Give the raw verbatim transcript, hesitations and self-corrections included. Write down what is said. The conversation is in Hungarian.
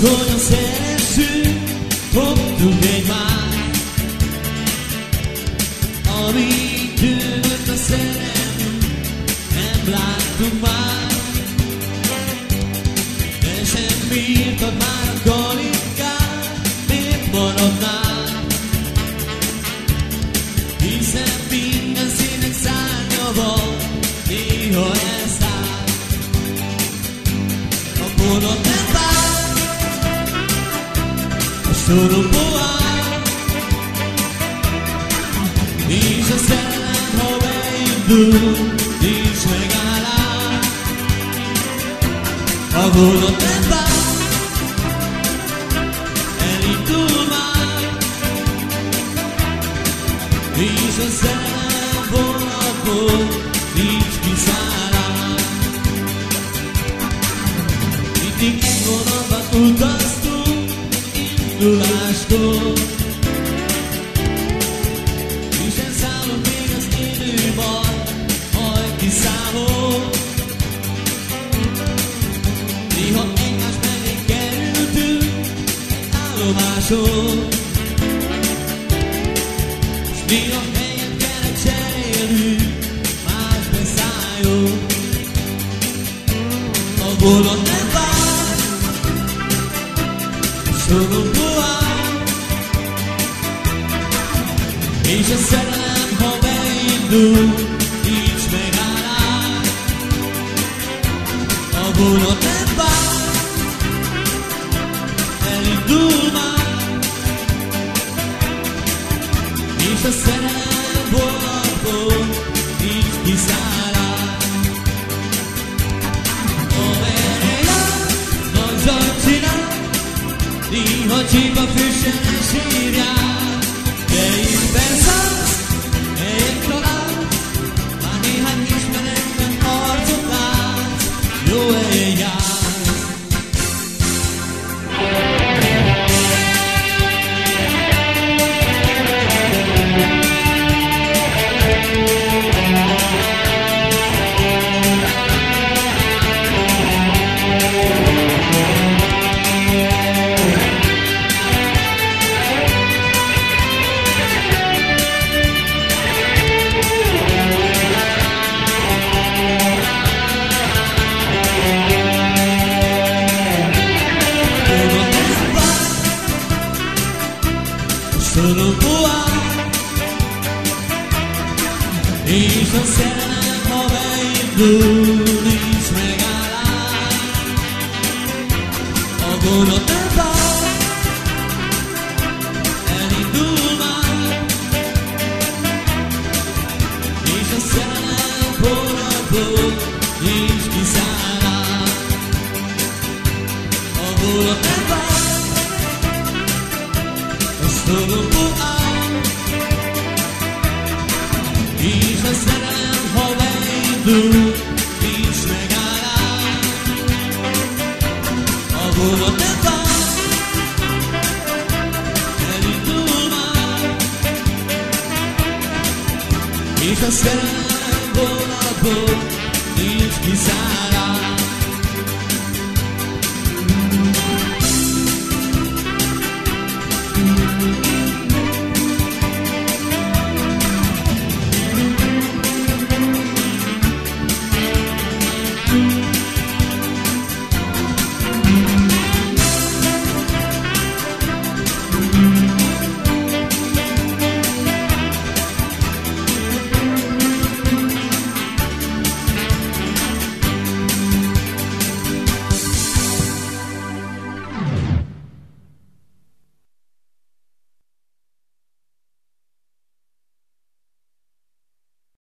hogyan szeressünk, fogtuk egymást. Amíg tűnött a szerelmünk, nem láttuk már. De sem bírtad már a kalinkát, miért maradnál? Hiszen minden színek szárnya van, néha elszáll. A bolond nem vár, a sorokból áll, és a szerelem, ha beindul, nincs megállás. A bolond nem vár, elindul már, és a szerelem vonatból nincs kiszállás. Mindig egy vonatban utaztunk, induláskor, és elszállunk még az időban, majd kiszámol. Néha egymás mellé kerültünk egy állomáson, s néha helyet kellett cserélnünk más beszálljon. A bolond nem vár, sorokból áll, és a szerelem, ha beindul, nincs megállás. A bolond nem vár, elindul már, és a szerelem vonatból nincs kiszállás. Amerre jár, nagy zajt csinál, néha csipa füssen sírjál. De itt beszállsz, helyet talál, már néhány ismeretlen arcot látsz, jó helyen jársz. Sorokból áll, és a szerelem, ha beindul, nincs megállás. A bolond nem vár, elindul már, és a szerelem vonatból nincs kiszállás. A bolond nem vár, a sorokból áll, és a szerelem, ha beindul, nincs megállás. A bolond nem vár, elindul már, és a szerelem vonatból nincs kiszállás.